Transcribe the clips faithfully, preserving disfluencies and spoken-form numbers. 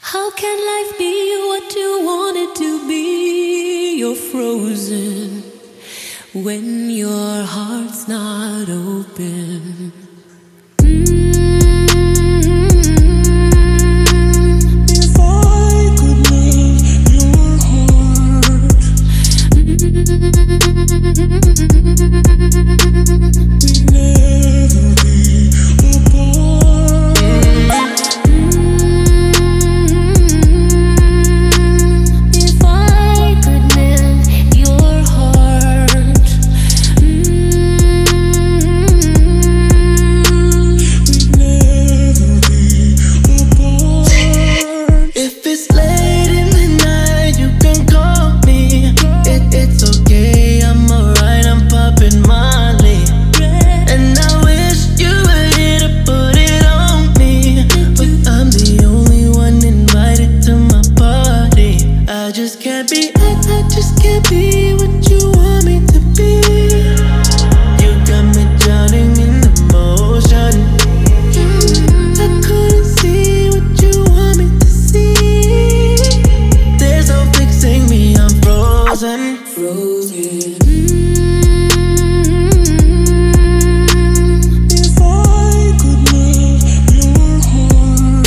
How can life be what you want it to be? You're frozen when your heart's not open. If I could melt your heart, we'd never be apart. If I could melt your heart, we'd never be apart. If it's late in the night, you can call me. It, it's okay, I'm alright, I'm popping Molly. And I wish you were here to put it on me, but I'm the only one invited to my party. I just can't be, I, I just can't be what you want me to be. You got me drowning in emotion. I couldn't see what you want me to see. There's no fixing me, I'm frozen. Frozen. If I could melt your heart,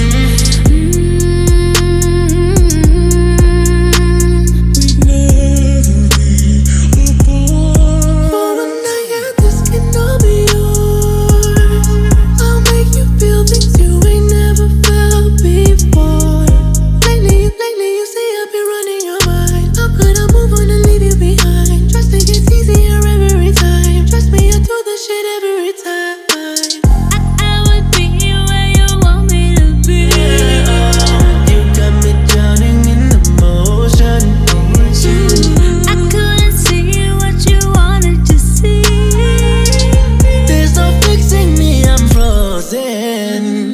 we'd never be apart. For a night, yeah, this can all be yours. I'll make you feel things you ain't never felt before. Lately, lately, you say I've been running your mind. How could I move on and leave you behind? Trust me gets easier every time. Trust me, I do this shit every time. I, I would be where you want me to be. You got me drowning in emotion. I couldn't see what you wanted to see. There's no fixing me, I'm frozen.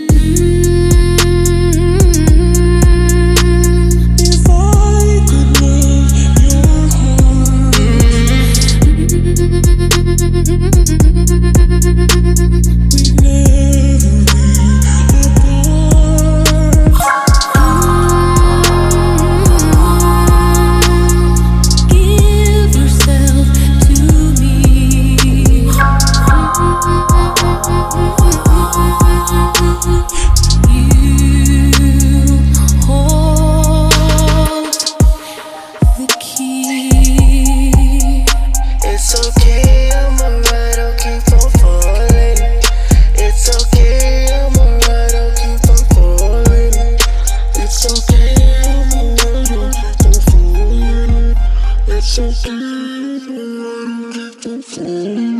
if I could melt your heart, we'd never be apart. Give yourself to me. You hold the key. It's okay, I'm alright, I'll keep on falling. It's okay, I'm alright, I'll keep on falling. It's okay, I'm alright, I'll keep on falling. It's okay, I'm alright, I'll keep on falling.